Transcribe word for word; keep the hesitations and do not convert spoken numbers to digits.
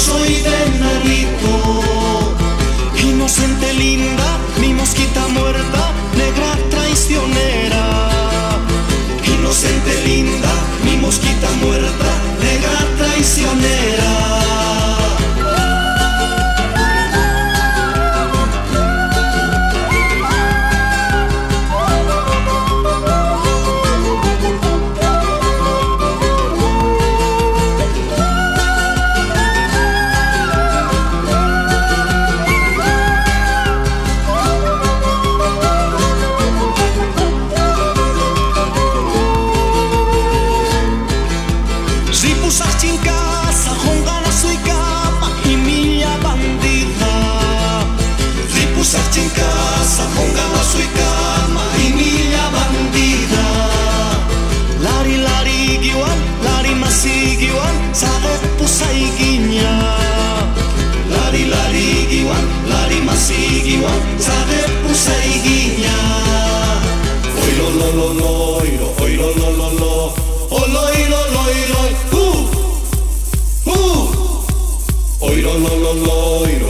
soy de Narito. Inocente linda, mi mosquita muerta, negra traicionera. Inocente linda, mi mosquita muerta, negra traicionera. Chincasa, hongana sui capa y milla bandida. Ripusar chincasa, hongana sui cama y milla bandida. Lari lari giwan, lari masi giwan, sare pusai ginya. Lari lari giwan, lari masi giwan, sare pusai ginya. Oi lo lo lo lo, oi lo lo lo lo, oi lo lo lo lo. Oi lo lo lo lo.